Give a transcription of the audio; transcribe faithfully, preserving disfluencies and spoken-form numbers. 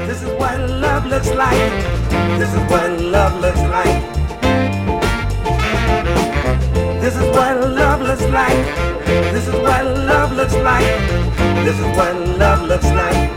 This is what love looks like. This is what love looks like. This is what love looks like. This is what love looks like. This is what love looks like.